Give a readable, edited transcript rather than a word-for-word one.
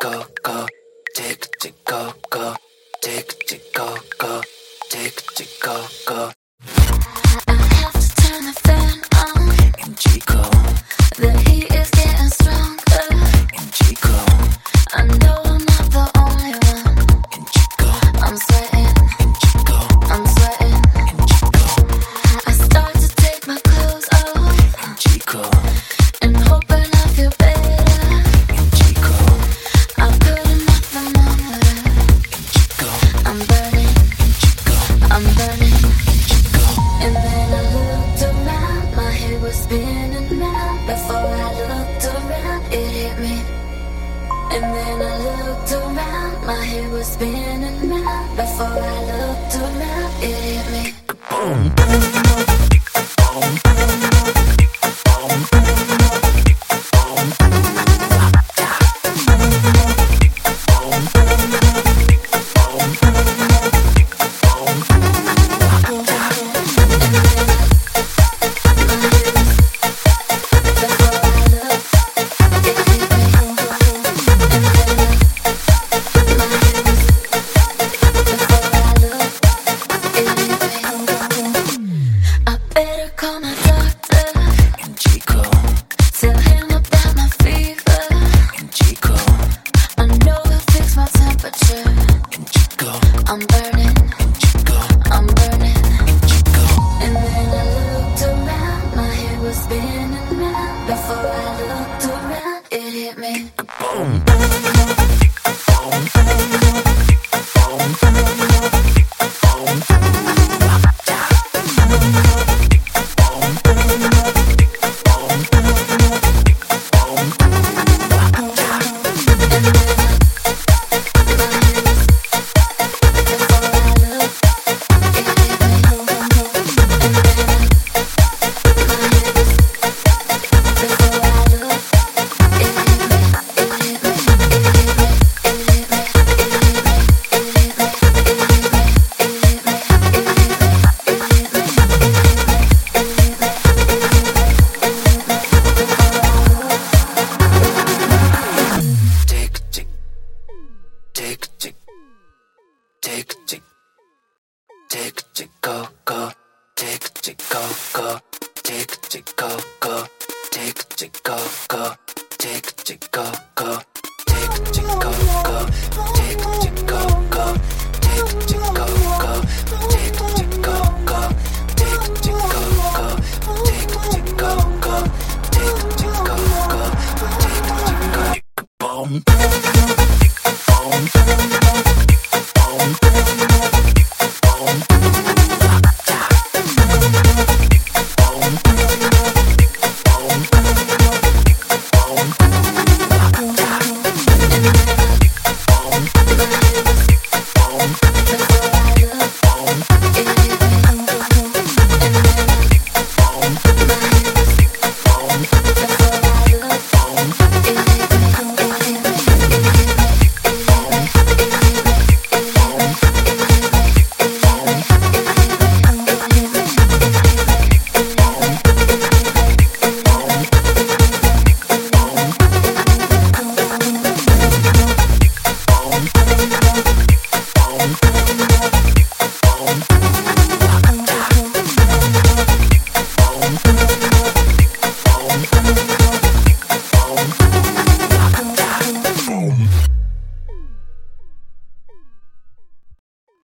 go go, tick tick go go, tick tick go go, tick tick go go. I have to turn the fan on. In Chico, The heat is getting stronger. in Chico, I know I'm not the only one. in Chico, I'm sweating, in Chico, I'm sweating. in Chico, I start to take my clothes off in Chico, and hoping I feel better. in Chico, I put on my thermometer. in Chico, I'm burning, in Chico, I'm burning. in Chico. And then I looked around, my head was spinning round. Before I looked around, it hit me. And then I looked around, my head was spinning round. Before I looked around, it hit me. Boom. I better call my doctor, In Chico, tell him about my fever. in Chico, I know he'll fix my temperature. in Chico, I'm burning, in Chico, I'm burning. in Chico. And then I looked around, my head was spinning round. Before I looked around, it hit me. Boom. Tick tick, tick tick, tick tick, tick tick go go, tick tick go go, tick tick go go, tick tick go go, tick tick go go, tick tick go go, tick tick go go, tick tick go go, tick tick go go, tick tick go go, tick tick go go, tick tick go go, tick tick go. Boom. Boom.